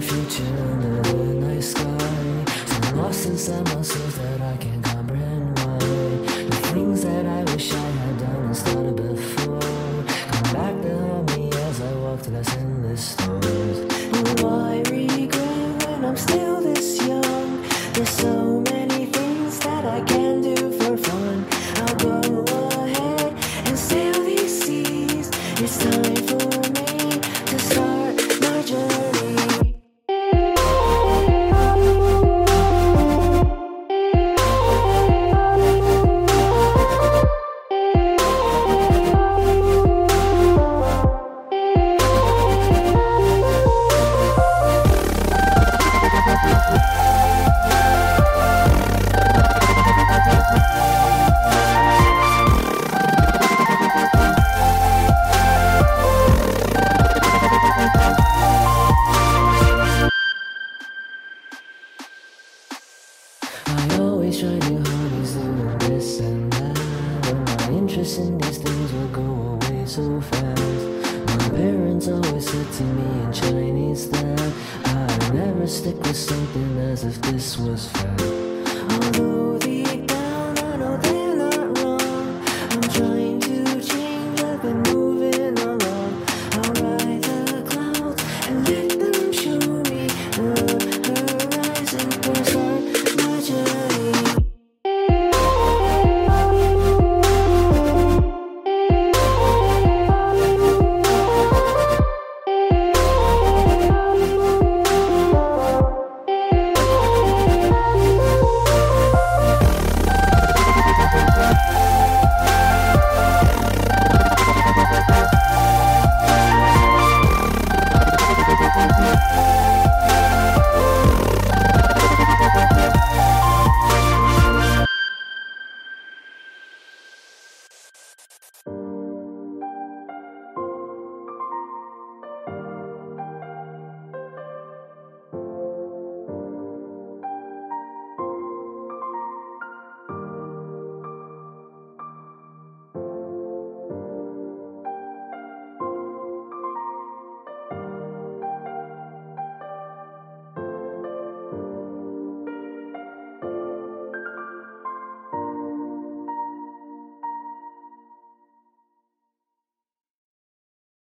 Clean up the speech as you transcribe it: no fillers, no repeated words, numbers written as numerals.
future under the night sky. So lost inside myself that I can't comprehend why. The things that I wish I had done and started before come back to haunt me as I walk to those endless stores. And why regret when I'm still this young? There's so many things that I can do for fun. I'll go ahead and sail these seas. It's time for me to start my journey. I always try to harness doing this and that, but my interest in these things will go away so fast. My parents always said to me in Chinese that I'd never stick with something as if this was fact. Although